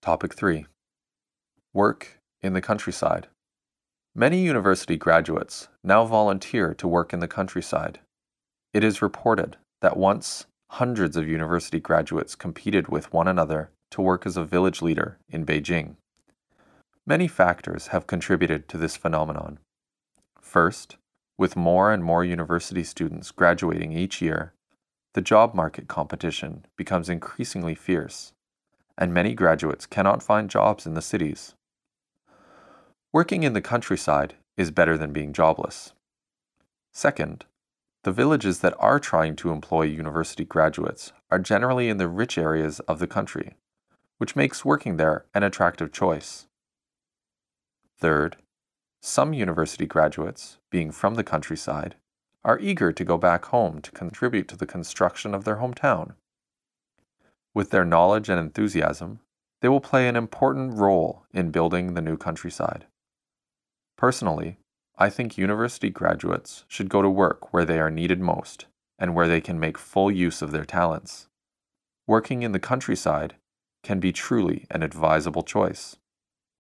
Topic 3. Work in the countryside. Many university graduates now volunteer to work in the countryside. It is reported that once hundreds of university graduates competed with one another to work as a village leader in Beijing. Many factors have contributed to this phenomenon. First, with more and more university students graduating each year, the job market competition becomes increasingly fierce, and many graduates cannot find jobs in the cities. Working in the countryside is better than being jobless. Second, the villages that are trying to employ university graduates are generally in the rich areas of the country, which makes working there an attractive choice. Third, some university graduates, being from the countryside, are eager to go back home to contribute to the construction of their hometown. With their knowledge and enthusiasm, they will play an important role in building the new countryside. Personally, I think university graduates should go to work where they are needed most and where they can make full use of their talents. Working in the countryside can be truly an advisable choice.